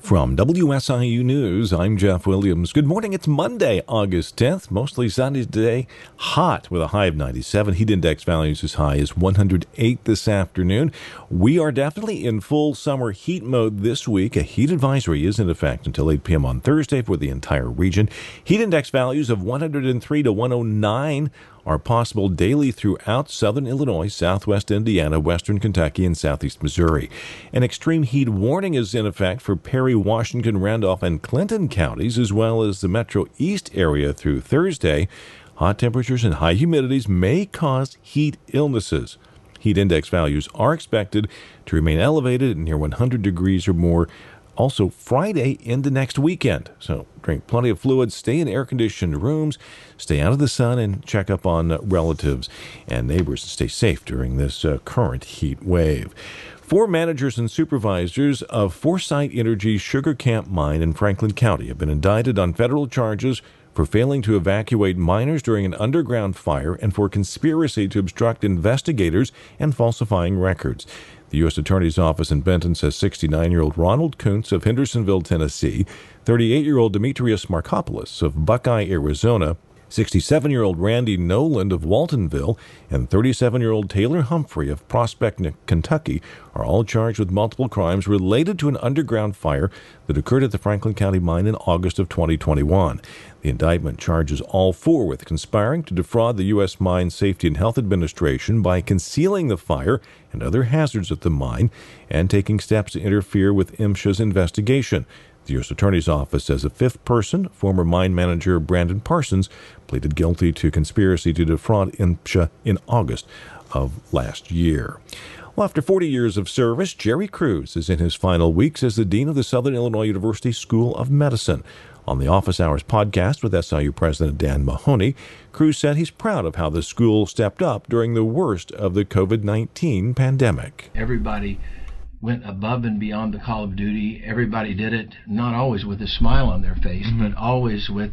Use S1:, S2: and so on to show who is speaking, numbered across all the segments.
S1: From WSIU News, I'm Jeff Williams. Good morning. It's Monday, August 10th. Mostly sunny today. Hot with a high of 97. Heat index values as high as 108 this afternoon. We are definitely in full summer heat mode this week. A heat advisory is in effect until 8 p.m. on Thursday for the entire region. Heat index values of 103 to 109 are possible daily throughout southern Illinois, southwest Indiana, western Kentucky, and southeast Missouri. An extreme heat warning is in effect for Perry, Washington, Randolph, and Clinton counties, as well as the Metro East area through Thursday. Hot temperatures and high humidities may cause heat illnesses. Heat index values are expected to remain elevated at near 100 degrees or more also Friday into next weekend. So drink plenty of fluids, stay in air-conditioned rooms, stay out of the sun, and check up on relatives and neighbors to stay safe during this current heat wave. 4 managers and supervisors of Foresight Energy's Sugar Camp mine in Franklin County have been indicted on federal charges for failing to evacuate miners during an underground fire and for conspiracy to obstruct investigators and falsifying records. The U.S. Attorney's Office in Benton says 69-year-old Ronald Kuntz of Hendersonville, Tennessee, 38-year-old Demetrius Markopoulos of Buckeye, Arizona, 67-year-old Randy Noland of Waltonville, and 37-year-old Taylor Humphrey of Prospect, Kentucky, are all charged with multiple crimes related to an underground fire that occurred at the Franklin County mine in August of 2021. The indictment charges all 4 with conspiring to defraud the U.S. Mine Safety and Health Administration by concealing the fire and other hazards at the mine and taking steps to interfere with MSHA's investigation. The U.S. Attorney's Office says a 5th person, former mine manager Brandon Parsons, pleaded guilty to conspiracy to defraud MSHA in August of last year. Well, after 40 years of service, Jerry Cruz is in his final weeks as the Dean of the Southern Illinois University School of Medicine. On the Office Hours podcast with SIU President Dan Mahoney, Cruz said he's proud of how the school stepped up during the worst of the COVID-19 pandemic.
S2: Everybody went above and beyond the call of duty. Everybody did it, not always with a smile on their face, but always with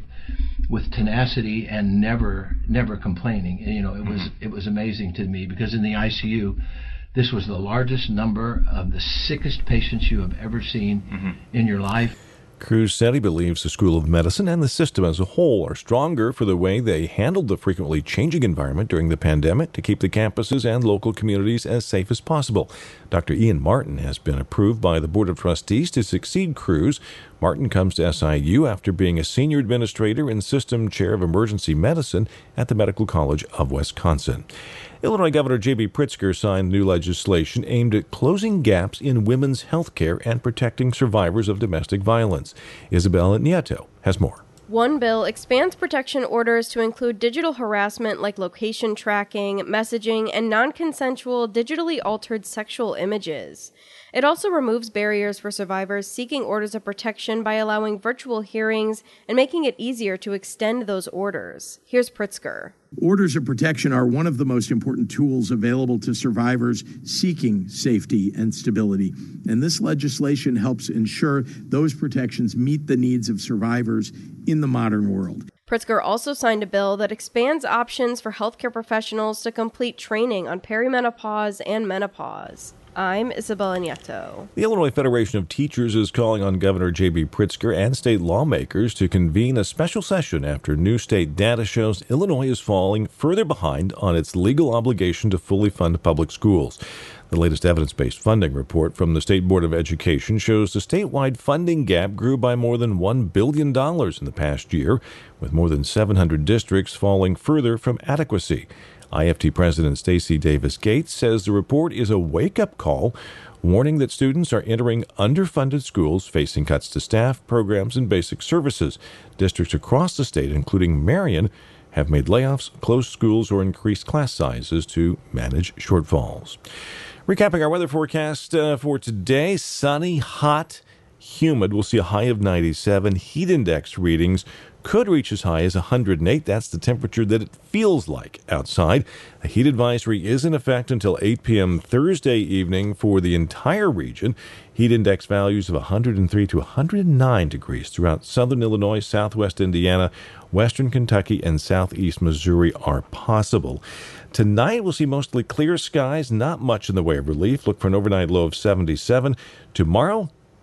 S2: tenacity and never complaining. And, it was amazing to me because in the ICU, this was the largest number of the sickest patients you have ever seen in your life.
S1: Cruz said he believes the School of Medicine and the system as a whole are stronger for the way they handled the frequently changing environment during the pandemic to keep the campuses and local communities as safe as possible. Dr. Ian Martin has been approved by the Board of Trustees to succeed Cruz. Martin comes to SIU after being a senior administrator and system chair of emergency medicine at the Medical College of Wisconsin. Illinois Governor J.B. Pritzker signed new legislation aimed at closing gaps in women's health care and protecting survivors of domestic violence. Isabella Nieto has more.
S3: One bill expands protection orders to include digital harassment like location tracking, messaging, and non-consensual digitally altered sexual images. It also removes barriers for survivors seeking orders of protection by allowing virtual hearings and making it easier to extend those orders. Here's Pritzker.
S4: Orders of protection are one of the most important tools available to survivors seeking safety and stability. And this legislation helps ensure those protections meet the needs of survivors in the modern world.
S3: Pritzker also signed a bill that expands options for healthcare professionals to complete training on perimenopause and menopause. I'm Isabella Nieto.
S1: The Illinois Federation of Teachers is calling on Governor J.B. Pritzker and state lawmakers to convene a special session after new state data shows Illinois is falling further behind on its legal obligation to fully fund public schools. The latest evidence-based funding report from the State Board of Education shows the statewide funding gap grew by more than $1 billion in the past year, with more than 700 districts falling further from adequacy. IFT President Stacey Davis Gates says the report is a wake-up call, warning that students are entering underfunded schools facing cuts to staff, programs, and basic services. Districts across the state, including Marion, have made layoffs, closed schools, or increased class sizes to manage shortfalls. Recapping our weather forecast for today, sunny, hot, humid. We'll see a high of 97. Heat index readings could reach as high as 108. That's the temperature that it feels like outside. A heat advisory is in effect until 8 p.m. Thursday evening for the entire region. Heat index values of 103 to 109 degrees throughout southern Illinois, southwest Indiana, western Kentucky, and southeast Missouri are possible. Tonight, we'll see mostly clear skies, not much in the way of relief. Look for an overnight low of 77. Tomorrow,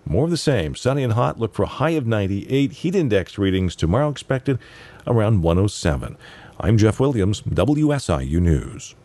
S1: more of the same. Sunny and hot. Look for a high of 98. Heat index readings tomorrow expected around 107. I'm Jeff Williams, WSIU News.